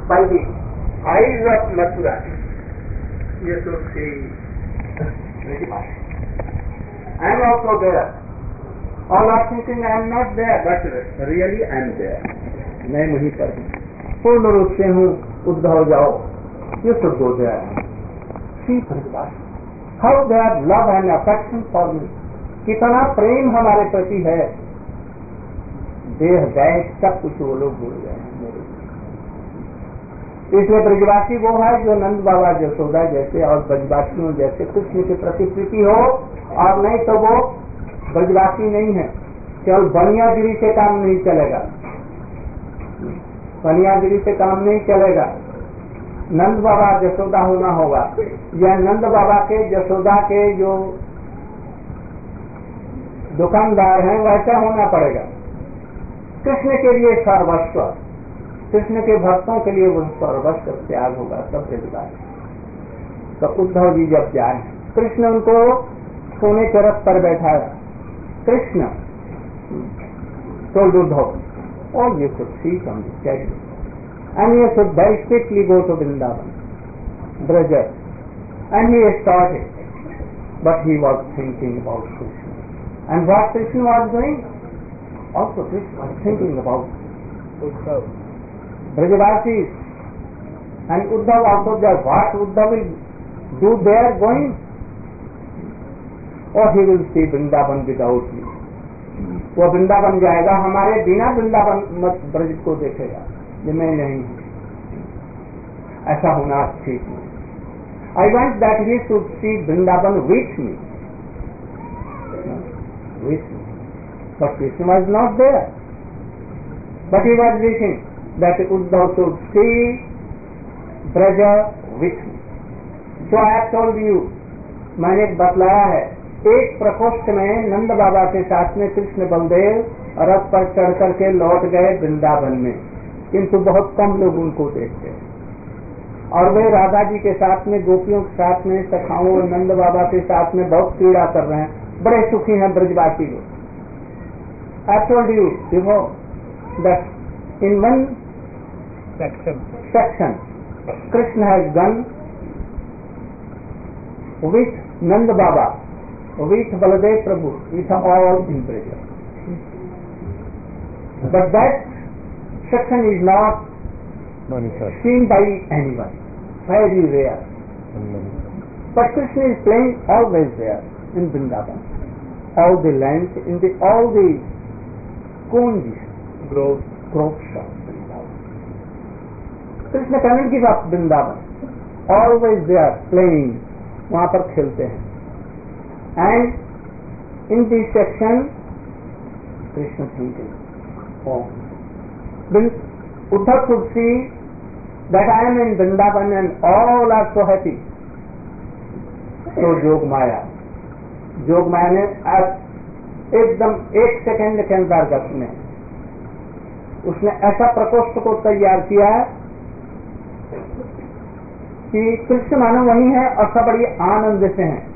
by the eyes of Mathura, you should see Vrajavasi. I am also there. All are thinking I am not there, but really I am there. मैं वहीं पर हूँ, पूर्ण रूप से हूँ. उद्धव जाओ, you should go there. See Vrajavasi. How they have love and affection for me. कितना प्रेम हमारे प्रति है. देह दैह सब कुछ वो लोग भूल गए हैं मेरे. इसलिए ब्रजवासी वो है जो नंद बाबा यशोदा जैसे और ब्रजवासियों जैसे कृष्ण के प्रति प्रीति हो, और नहीं तो वो ब्रजवासी नहीं है. केवल बनियागिरी से काम नहीं चलेगा, बनियागिरी से काम नहीं चलेगा. नंद बाबा यशोदा होना होगा, या नंद बाबा के यशोदा के जो दुकानदार हैं वैसा होना पड़ेगा. कृष्ण के लिए सर्वस्व, कृष्ण के भक्तों के लिए वो सर्वस्व त्याग होगा सब ब्रजवासी. तो उद्धव जी जब जाए, कृष्ण उनको सोने के रथ पर बैठाया. Krishna told Uddhav, oh you could see from the statue, and you should very quickly go to Vrindavan, Braja. And he started, but he was thinking about Krishna. And what Krishna was doing? Also Krishna was thinking about Uddhav. Brajavasis and Uddhav also there. What Uddhav will do there going? Or he will see Vrindavan without me. वो वृंदावन जाएगा हमारे बिना, वृंदावन मत ब्रज को देखेगा. ये मैं नहीं हूँ, ऐसा होना ठीक नहीं. I want that he should see Vrindavan with me. With me. But Krishna was not there. But he was wishing that Uddhav should see Braja with me. So I have told you, मैंने बतलाया है, एक प्रकोष्ठ में नंद बाबा के साथ में कृष्ण बलदेव रथ पर चढ़ करके लौट गए वृंदावन में, किंतु बहुत कम लोग उनको देखते हैं. और वे राधा जी के साथ में, गोपियों के साथ में, सखाओं नंद बाबा के साथ में बहुत पीड़ा कर रहे हैं. बड़े सुखी हैं ब्रजवासी लोग. I told you before that in one section Krishna has gone with Nand Baba, with Baladev Prabhu, with all in Braja. But that section is not seen by anyone, very rare. But Krishna is playing always there in Vrindavan. All the lands, in the all the kunjis, groves of Vrindavan. Krishna cannot give up Vrindavan. Always there playing, वहाँ पर खेलते हैं. And in this section, Krishna thinking, oh, Uddhav should see that I am in Vrindavan and all are so happy. So जोग माया ने एकदम एक second के अंतर्गत में उसने ऐसा प्रकोष्ठ को तैयार किया कि कृष्ण मानो वही है और सब बड़ी आनंद से हैं.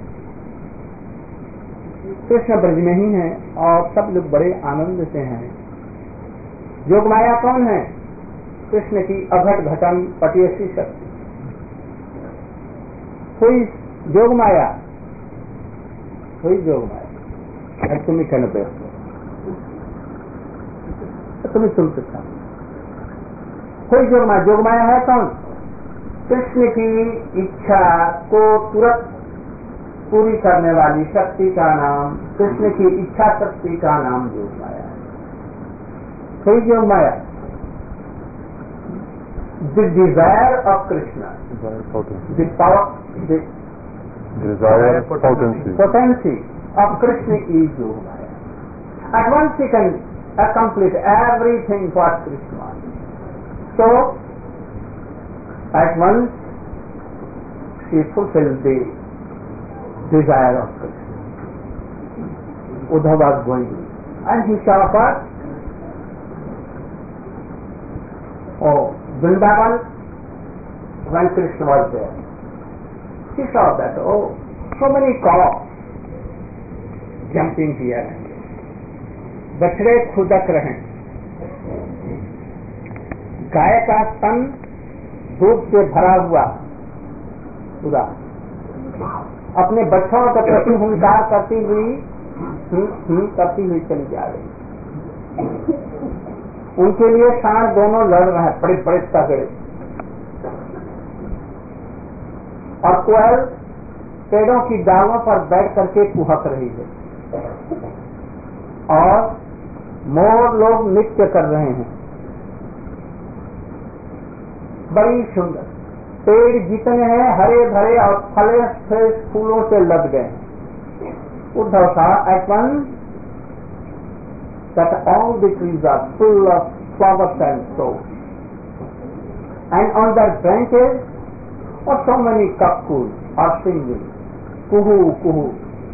कृष्ण ब्रज में ही है और सब लोग बड़े आनंद से हैं. जोग माया कौन है? कृष्ण की अघट घटन पटियसी शक्ति. कोई जोग माया, कोई जोग माया. तुम्हें कहना पड़ेगा, तुम्हें सुन सकता. कोई जोग माया है कौन? कृष्ण की इच्छा को तुरंत पूरी करने वाली शक्ति का नाम, कृष्ण की इच्छा शक्ति का नाम योग माया है. कोई Yogmaya, the desire of Krishna, the power, the desire potency of Krishna is योग माया. At once he can accomplish everything what Krishna wants. So at once he fulfills the desire of Krishna. Uddhav was going and he saw first Vrindavan when Krishna was there. He saw that, so many cows jumping here and there. बछड़े खुदक रहे, गाय का स्तन धूप से भरा हुआ पूरा अपने बच्चों के प्रति हुंकार करती हुई चली जा रही। उनके लिए सांड दोनों लड़ रहे हैं, बड़े बड़े तगड़े, और कोयल पेड़ों की डालों पर बैठ करके कुहक रही है, और मोर लोग नृत्य कर रहे हैं। बड़ी सुंदर पेड़ जितने हैं हरे भरे और फले फूलों से लद गए। उद्धव साहब at once that all the trees are full of flowers and fruits, and on their branches are so many cuckoos are singing, kuhu kuhu,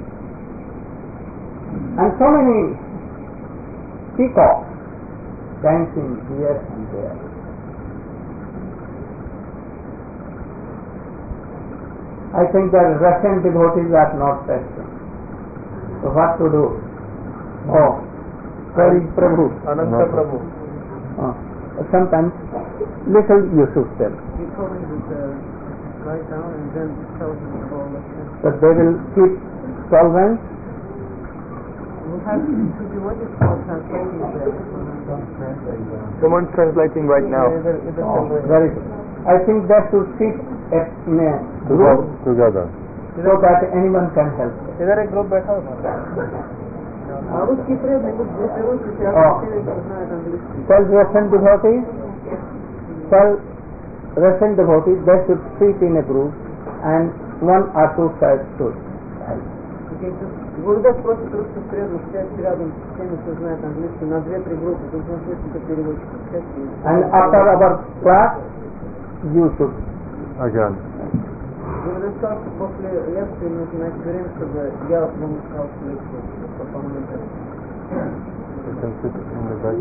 and so many peacocks dancing here and there. I think the Russian devotees are not fasting. So what to do? Oh, very Prabhu. Ananta Prabhu. Sometimes little you should tell. You told me that write down and then tell them all the things. That they will keep solvents. We'll have to do what is called translating that. Someone's translating right now. Very good. I think that should sit in a group Together. so that anyone can help. इधर एक group बैठा हुआ और उसकी प्रेम है कुछ दूसरों से Tell Russian devotees, they should sit in a group and one or two sides should help. Гурдас просто друг с другом сидят рядом с теми, кто знает английский, на 2-3 группы, то есть несколько переводчиков. And after our class, you should. Again. Гурдас сказал, что после лекции нужно найти время, чтобы я вам сказал лекцию по фундаменту. You can sit in the back.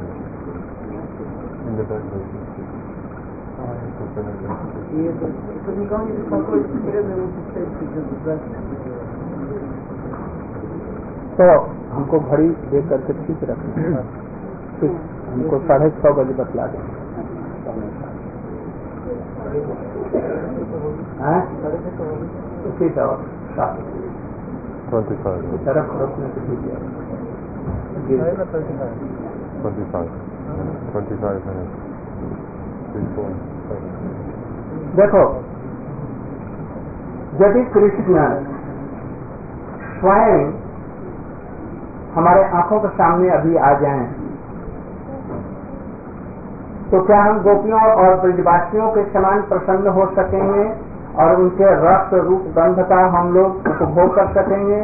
In the back. И чтобы никого не беспокоить, полезно ему представить, что идет तो हमको घड़ी देख करके ठीक रखना, ठीक हमको 6:30 बजे बतला दें। उसी तरह 25. तरफ रखने से ठीक है। 25 minutes. Before. देखो, यदि कृष्ण स्वयं हमारे आंखों के सामने अभी आ जाएं, तो क्या हम गोपियों और ब्रजवासियों के समान प्रसन्न हो सकेंगे और उनके रस रूप गंध का हम लोग उपभोग कर सकेंगे?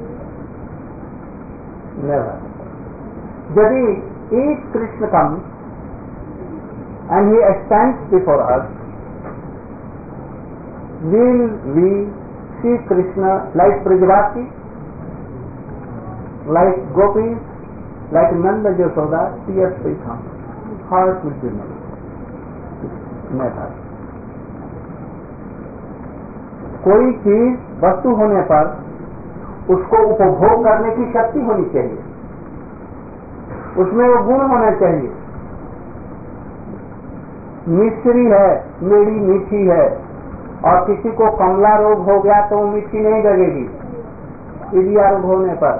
Never. यदि एक Krishna comes and he stands before us, will we see Krishna like Brajavasi, like gopis, like Nanda Yashoda? Tears will come, heart will be melted. Never. कोई चीज वस्तु होने पर उसको उपभोग करने की शक्ति होनी चाहिए, उसमें वो गुण होना चाहिए। मिश्री है, मेरी मीठी है, और किसी को कमला रोग हो गया तो वो मीठी नहीं लगेगी। पीलिया रोग होने पर,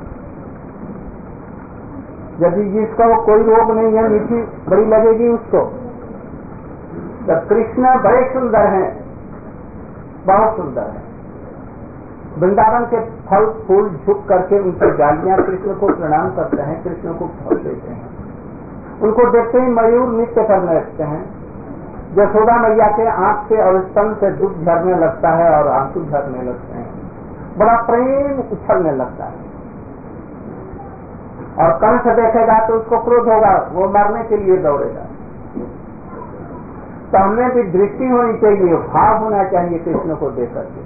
यदि जिसका कोई रोग नहीं है, मीठी बड़ी लगेगी उसको। तो कृष्ण बड़े सुंदर हैं, बहुत सुंदर है। वृंदावन के फल फूल झुक करके उनकी डालियां कृष्ण को प्रणाम करते हैं, कृष्ण को फल देते हैं। उनको देखते ही मयूर नृत्य करने लगते हैं। यशोदा मैया के आंख से और स्तन से दूध झरने लगता है और आंसू झरने लगते हैं, बड़ा प्रेम उछलने लगता है। और कंस देखेगा तो उसको क्रोध होगा, वो मरने के लिए दौड़ेगा। तो हमें भी दृष्टि होनी चाहिए, भाव होना चाहिए कृष्ण को देख करके।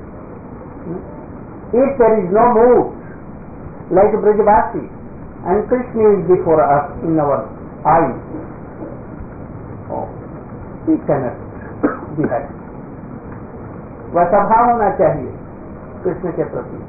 If there is no mood like Brajavasi and Krishna is before us in our eyes, oh, we cannot be happy. वैसा भाव होना चाहिए कृष्ण के प्रति।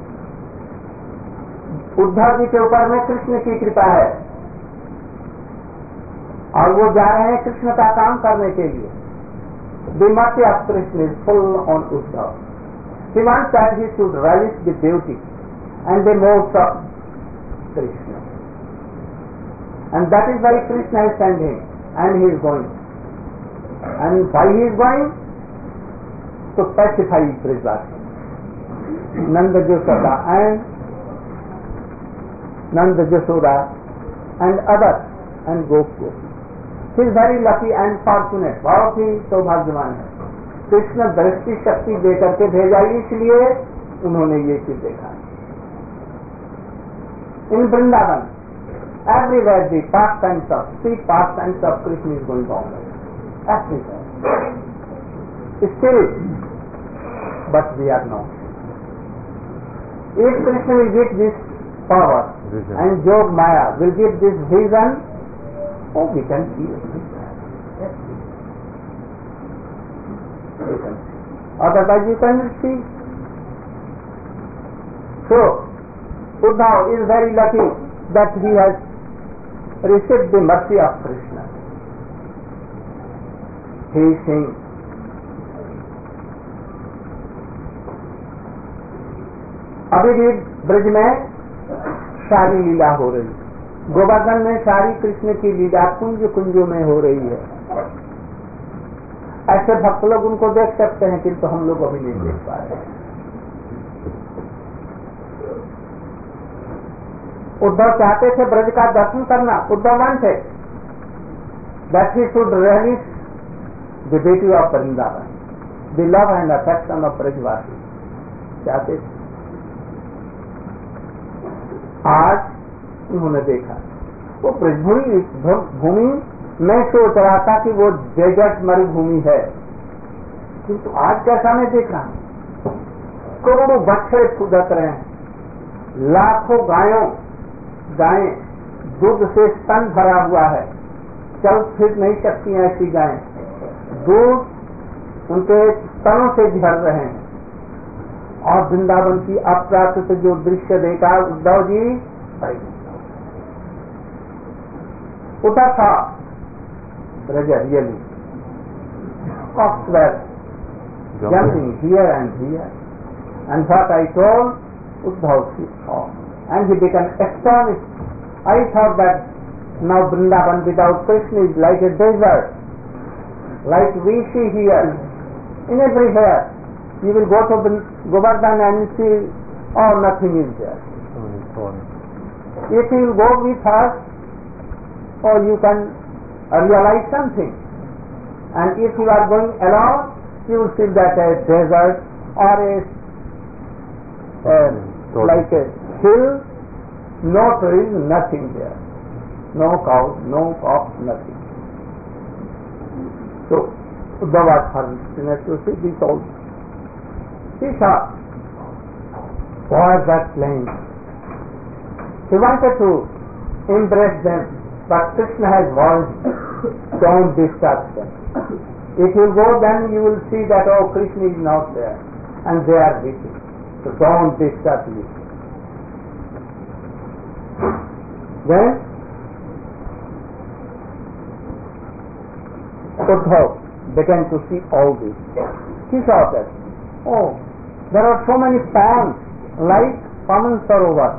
उद्धव जी के ऊपर में कृष्ण की कृपा है और वो जा रहे हैं कृष्ण का काम करने के लिए। the mercy of Krishna is full on Uddhava. He wants that he should relish the beauty and the modes of Krishna. And that is why Krishna is sent him, and he is going. And why he is going? To pacify Brajvasi. Nanda Yashoda and others and Gopal. He is very lucky and fortunate. बहुत ही सौभाग्यवान है. कृष्ण दृष्टि शक्ति देकर के भेजा, इसलिए उन्होंने ये चीज देखा. In Vrindavan, everywhere the pastimes of Krishna is going on. Everywhere. Still, but we are not. If Krishna will give this power Vision. and Jog Maya will give this vision, oh, we can see it. Yes. We can see. Otherwise you cannot see. So, Uddhava is very lucky that he has received the mercy of Krishna. He is saying, अभी भी ब्रज में सारी लीला हो रही, गोवर्धन में सारी कृष्ण की लीला कुंज कुंजों में हो रही है. ऐसे भक्त लोग उनको देख सकते हैं, किंतु हम लोग अभी नहीं देख पा रहे. उद्धव चाहते थे ब्रज का दर्शन करना. Uddhav wanted that he should realize the beauty of Vrindavan, the love and affection of Brajvasi. चाहते थे. आज उन्होंने देखा वो ब्रजभूमि मैं सोच रहा था कि वो डेजर्ट मरुभूमि है, किंतु आज कैसा मैं देख रहा हूं. करोड़ों बच्चे फुदक रहे हैं, लाखों गायें दूध से स्तन भरा हुआ है, चल फिर नहीं सकती ऐसी गायें, दूध उनके स्तनों से झड़ रहे हैं. और वृंदावन की अप्राकृत जो दृश्य देखा उद्धव जी, उठा था Braj really Oxford jumping here and here, and what I told Uddhav saw, and he became astonished. I thought that now Vrindavan without Krishna is like a desert, like we see here in everywhere. You will go to Govardhan and see, oh, nothing is there. If you will go with us, or you can realize something. And if you are going alone, you will see that a desert or like a hill, no trees, nothing there. No cows, no ox, nothing. So, Uddhava was fortunate to see this also. He saw was that plain. He wanted to embrace them, but Krishna has warned, don't disturb them. If you go, then you will see that, oh, Krishna is not there, and they are weeping. So don't disturb me. Then Uddhava began to see all this. He saw that, oh, there are so many ponds, like Paman Sarovar.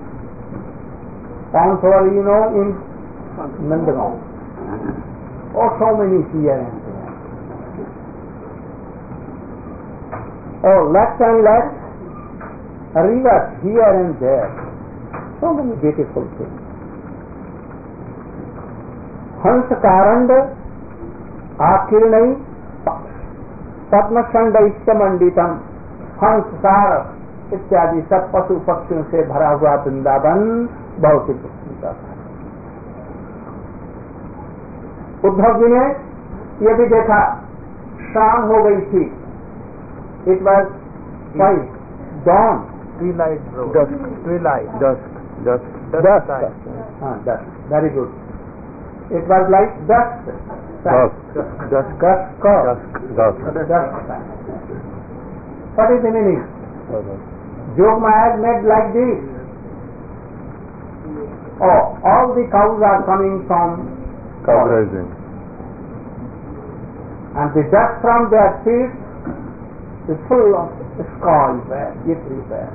Paman Sarovar, you know, in Nandagaon. Oh, so many here and there. Oh, left and left, rivers here and there. So many beautiful things. Hans Karand, Akirnai, Padmachanda Ishtamanditam, हंस सारस इत्यादि सब पशु पक्षियों से भरा हुआ वृंदावन बहुत ही सुंदर था. उद्धव जी ने ये भी देखा, शाम हो गई थी. It was dawn, twilight, dusk. Very good. It was like dusk. What is the meaning? Jog Maya is made like this. Oh, all the cows are coming from cow grazing. and the dust from their feet is full of sky, everywhere.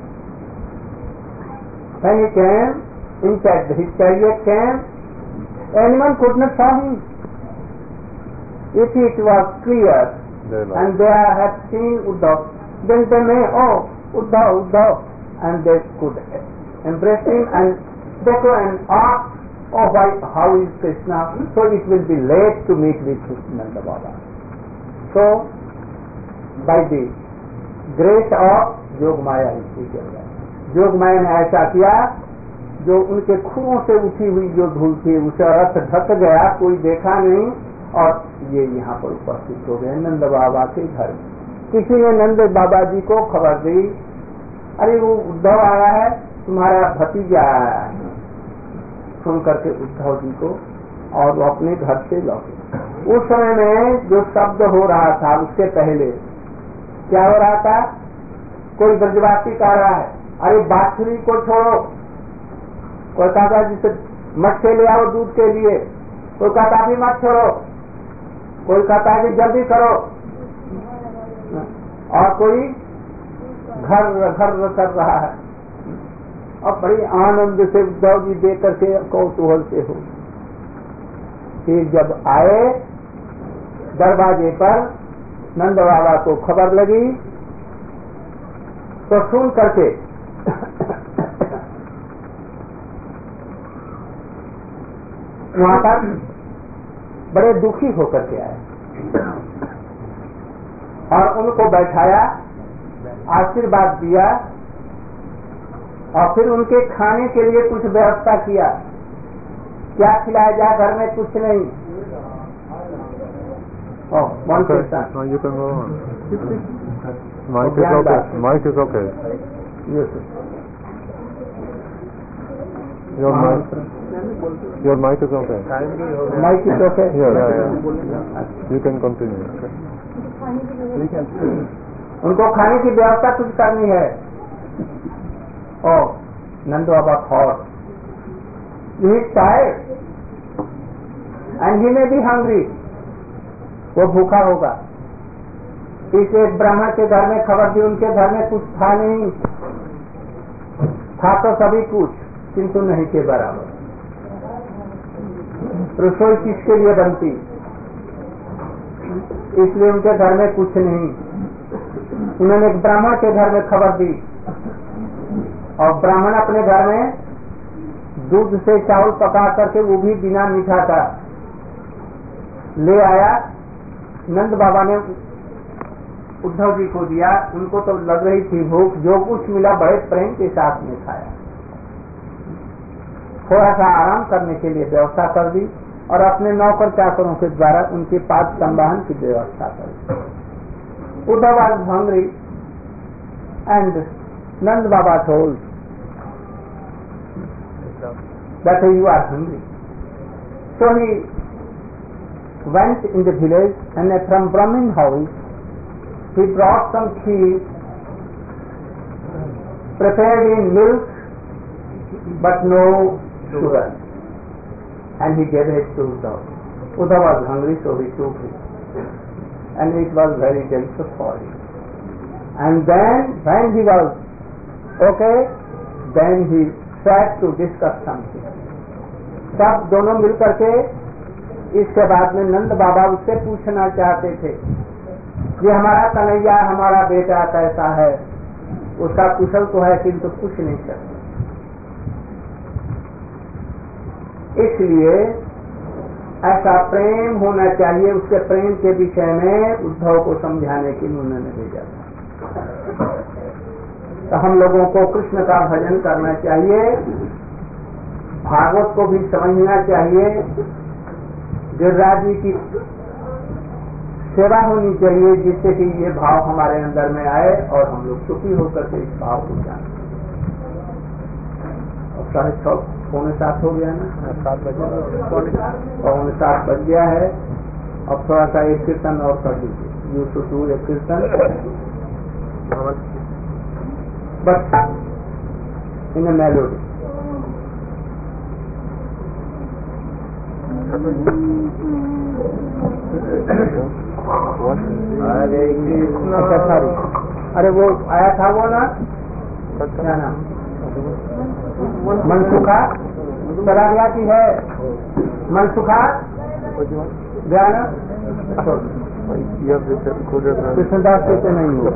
When he came, in fact his chariot came, anyone could not saw him. If it was clear and they had seen Uddhav, then they may, oh, Uddhav, Uddhav, and they could embrace him and they could ask, oh, how is Krishna? So it will be late to meet with Nanda Baba. So, by the grace of Yogmaya, Yogmaya ने ऐसा किया जो उनके खुरों से उठी हुई जो धूल थी उसे रथ ढक गया, कोई देखा नहीं, और ये यहाँ पर उपस्थित हो गए नंद बाबा के घर में। किसी ने नंद बाबा जी को खबर दी, अरे वो उद्धव आया है, तुम्हारा भतीजा आया है। सुन करके उद्धव जी को और वो अपने घर से लौटे। उस समय में जो शब्द हो रहा था उसके पहले क्या हो रहा था? कोई ब्रजवासी कह रहा है, अरे बाछुरी को छोड़ो। कोई कहता जिसे मच्छे ले आओ दूध के लिए, कोई कहता भी मत छोड़ो, कोई कहता है कि जल्दी करो, और कोई घर घर कर रहा है। और बड़ी आनंद से उद्धव जी देख करके कौतूहल से हो। फिर जब आए दरवाजे पर नंद बाबा को खबर लगी तो सुन करके वहां पर बड़े दुखी होकर के आए और उनको बैठाया, आशीर्वाद दिया और फिर उनके खाने के लिए कुछ व्यवस्था किया। क्या खिलाया जाए? घर में कुछ नहीं। No, you can go on. Mike is okay. Mike is okay. Yes. Your mic is okay. Mike is okay. Yeah. You can continue. उनको खाने की व्यवस्था कुछ करनी है। नंद बाबा thought, he is tired and he may be hungry. वो भूखा होगा। इस एक ब्राह्मण के घर में खबर दी, उनके घर में कुछ था नहीं, था तो सभी कुछ किंतु नहीं के बराबर। रसोई किसके लिए बनती? इसलिए उनके घर में कुछ नहीं। उन्होंने एक ब्राह्मण के घर में खबर दी और ब्राह्मण अपने घर में दूध से चावल पका करके वो भी बिना मीठा का ले आया। नंद बाबा ने उद्धव जी को दिया। उनको तो लग रही थी भूख, जो कुछ मिला बड़े प्रेम के साथ में खाया। थोड़ा सा आराम करने के लिए व्यवस्था कर दी और अपने नौकर चाकरों के द्वारा उनके पास संवाहन की व्यवस्था कर दी। Uddhav was hungry and Nand Baba told that you are hungry. So he went in the village and from Brahmin house he brought some kheer prepared in milk but no sugar, and he gave it to Uddhav. Uddhav was hungry, so he took it, and it was very delicious for him. And then when he was okay, then he sat to discuss something. सब दोनों मिल करके इसके बाद में नंद बाबा उससे पूछना चाहते थे, ये हमारा कन्हैया, हमारा बेटा कैसा है? उसका कुशल तो है किंतु कुछ नहीं सकते। इसलिए ऐसा प्रेम होना चाहिए। उसके प्रेम के विषय में उद्धव को समझाने के लिए उन्होंने भेजा था। तो हम लोगों को कृष्ण का भजन करना चाहिए, भागवत को भी समझना चाहिए, गिरिराज जी की सेवा होनी चाहिए, जिससे कि ये भाव हमारे अंदर में आए और हम लोग सुखी होकर के इस भाव को जाने। अब 6:30 पौने 7 हो गया ना, 7 बजे, पौने 7 बज गया है। अब थोड़ा सा एक कीर्तन और कर दीजिए। यू शुड डू एक kirtan but in a melody. Hare Krishna. अच्छा सॉरी, अरे वो आया था वो ना, क्या नाम, मनसुखा सरागला की है, मनसुखा ज्ञान कृष्णदास कहते नहीं हो,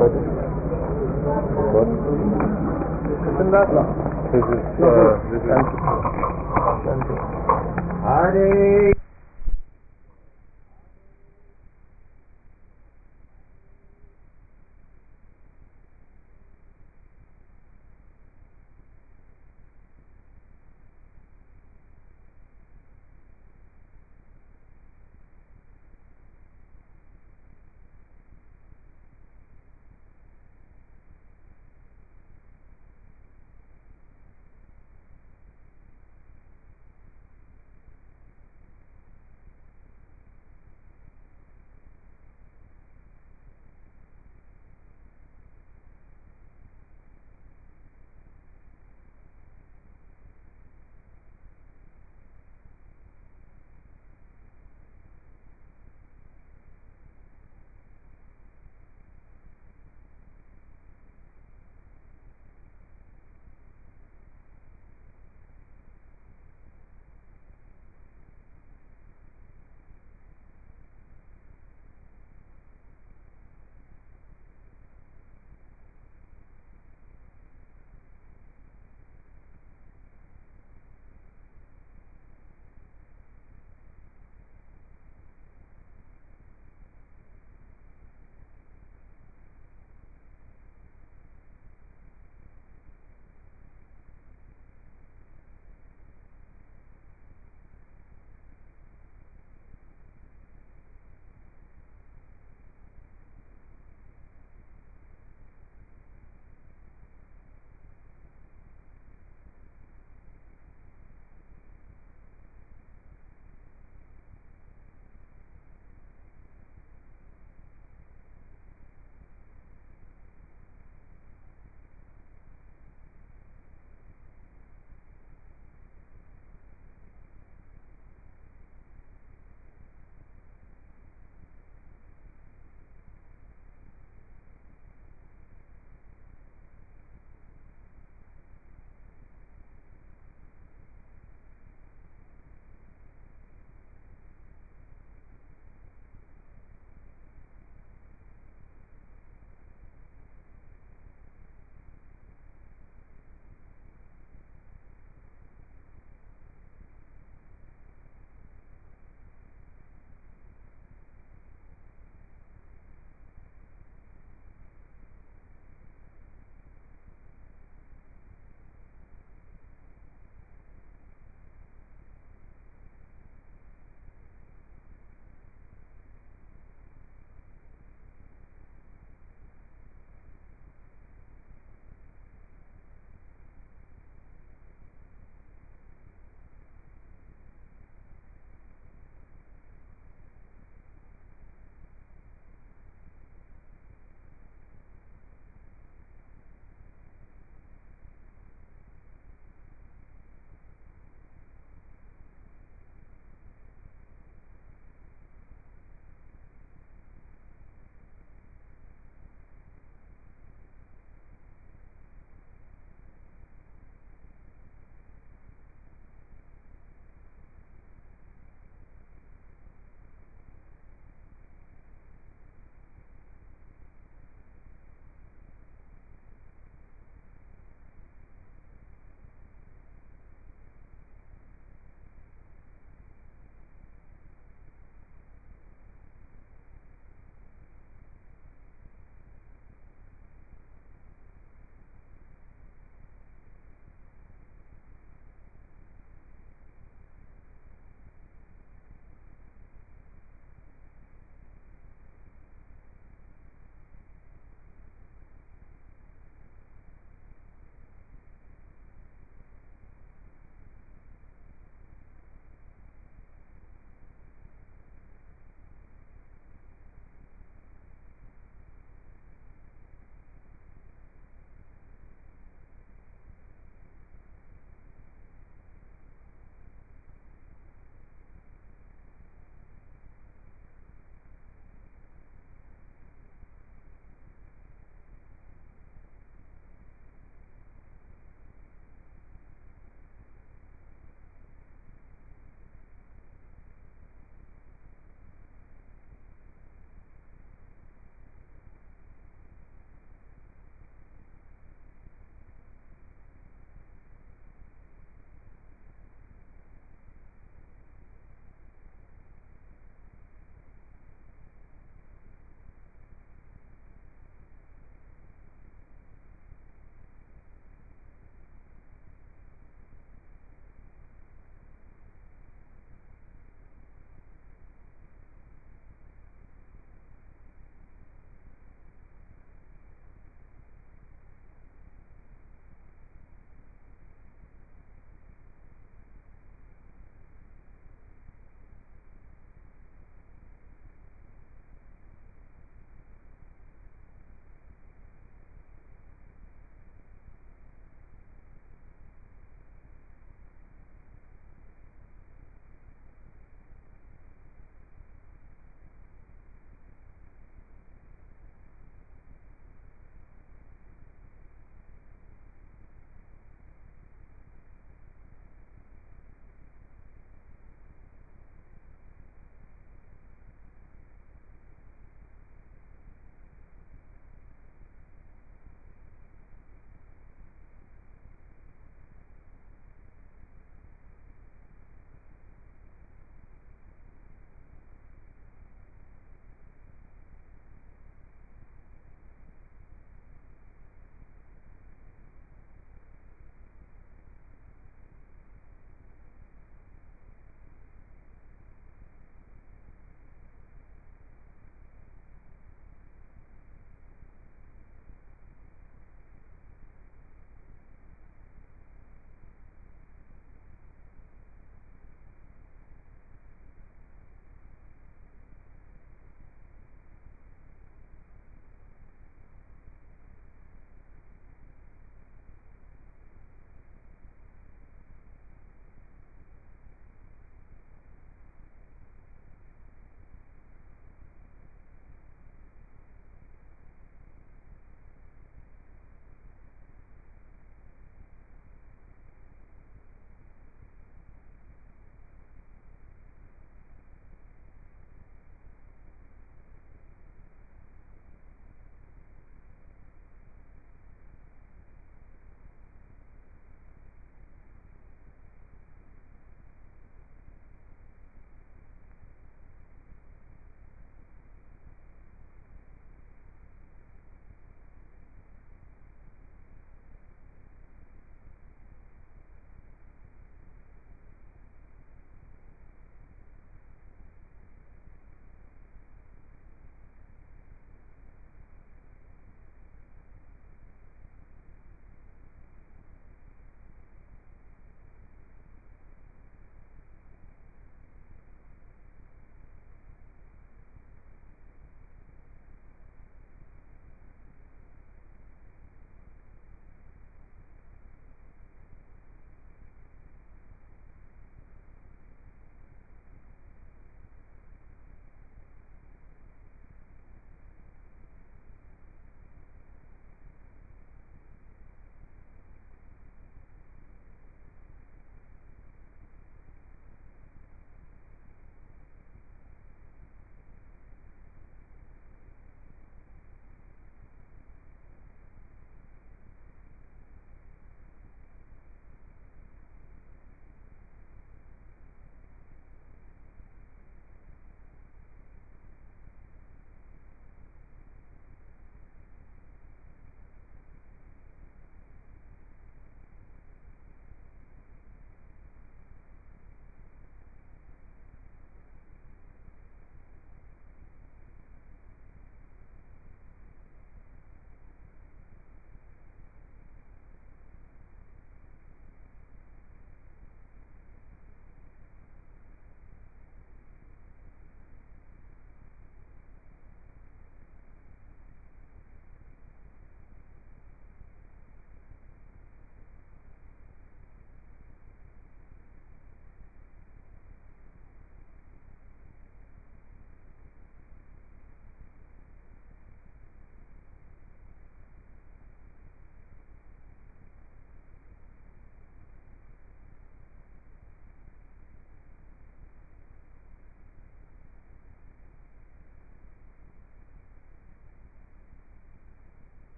कृष्णदास हरे